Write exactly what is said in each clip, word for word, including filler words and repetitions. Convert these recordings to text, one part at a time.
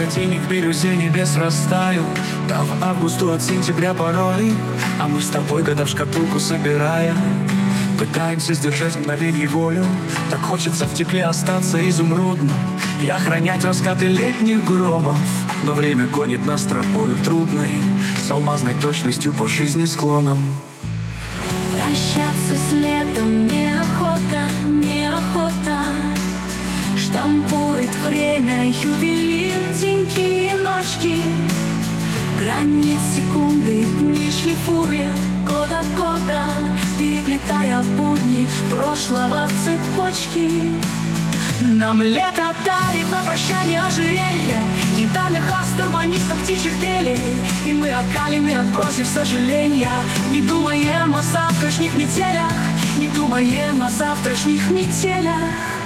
тени к бирюзе небес растают. Да в августу от сентября порой, а мы с тобой года в шкатулку собирая, пытаемся сдержать мгновенье волю. Так хочется в тепле остаться изумрудным и охранять раскаты летних громов. Но время гонит нас тропою трудной, с алмазной точностью по жизни склоном. Прощаться с летом неохота, неохота. Штампует время ювелир, деньки и ночки. Границ секунды, дни шлифуя, год от года, переплетая будни прошлого в цепочки. Нам лето дарит на прощание ожерелье гитарных астроманистов, птичьих трелей. И мы окалены, отбросив сожаления, не думаем о завтрашних метелях, не думаем о завтрашних метелях.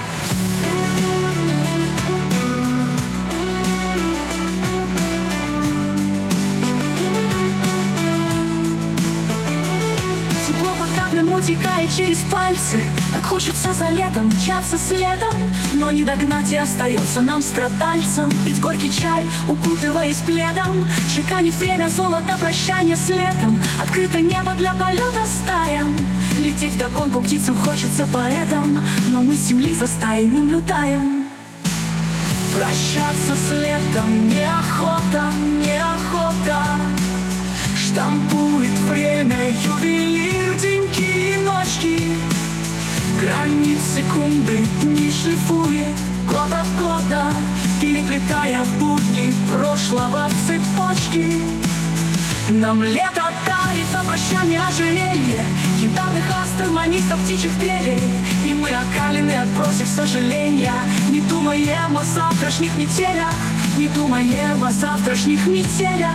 Утекает через пальцы, так хочется за летом мчаться следом, но не догнать и остается нам страдальцам. Ведь горький чай, укутываясь пледом, чеканит время золото прощания с летом. Открыто небо для полета стаям, лететь вдогонку птицам хочется поэтам, но мы с земли за стаей наблюдаем. Прощаться с летом неохота, неохота. Штампует время ювелир, деньки и ночки. Границ секунды не шлифует, год от года, переплетая будни прошлого в цепочки. Нам лето дарит на прощание ожерелье гитарных астроманистов, птичьих трелей. И мы окалены, отбросив сожаления, не думаем о завтрашних метелях, не думаем о завтрашних метелях.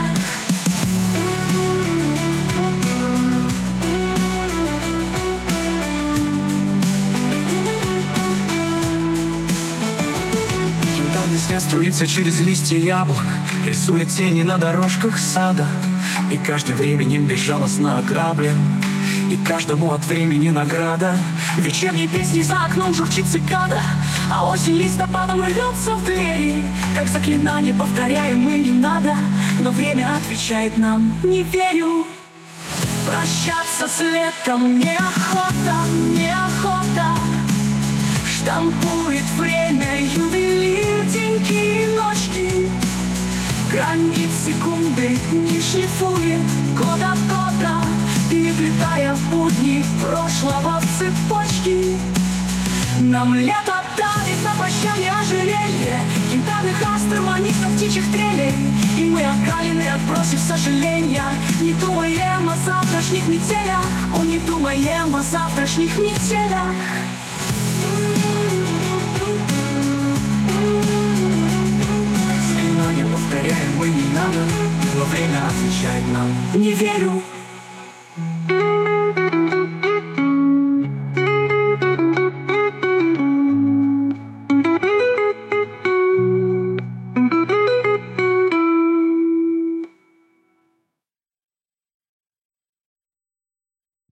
Снег струится через листья яблок, рисует тени на дорожках сада. И каждый временем безжалостно ограблен, и каждому от времени награда. Вечерней песни за окном журчит цикада, а осень листопадом рвется в двери. Как заклинание повторяем мы, не надо, но время отвечает нам: не верю. Прощаться с летом неохота, неохота. Штампует время ювелир, деньки и ночки. Границ секунды не шлифует, год от года, переплетая будни прошлого в цепочки. Нам лето дарит на прощание ожерелье гитарных астроманистов, птичьих трелей. И мы окалены, отбросив сожаления, не думаем о завтрашних метелях, о, не думаем о завтрашних метелях. Повторяем мы, не надо, но время отвечает нам: не верю.